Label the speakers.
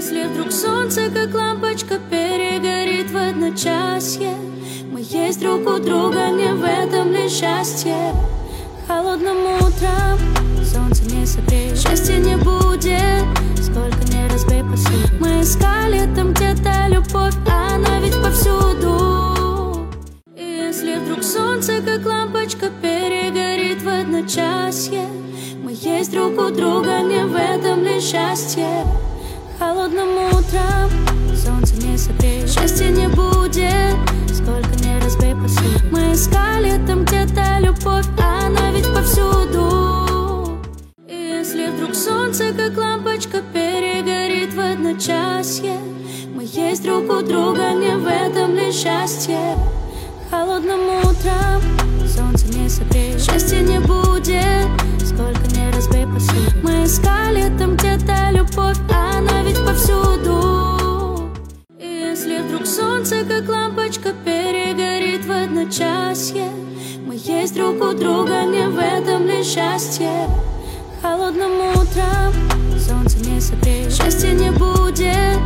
Speaker 1: Если вдруг солнце, как лампочка, перегорит в одночасье, мы есть друг у друга, не в этом ли счастье? Холодным утром солнце не согреет, счастья не будет, сколько не разбей посуду. Мы искали там где-то любовь, а она ведь повсюду. И если вдруг солнце, как лампочка, перегорит в одночасье, мы есть друг у друга, не в этом ли счастье? Холодным утром солнце не согреет, счастья не будет, сколько не разбей посуду. Мы искали там где-то любовь, а она ведь повсюду. И если вдруг солнце, как лампочка, перегорит в одночасье, мы есть друг у друга, не в этом ли счастье? Холодным утром солнце не согреет, счастья не будет, сколько не разбей посуду. Мы искали там где-то любовь, а она ведь повсюду. И если вдруг солнце, как лампочка, перегорит в одночасье, мы есть друг у друга, не в этом ли счастье? Холодным утром солнце не согреет, счастья не будет.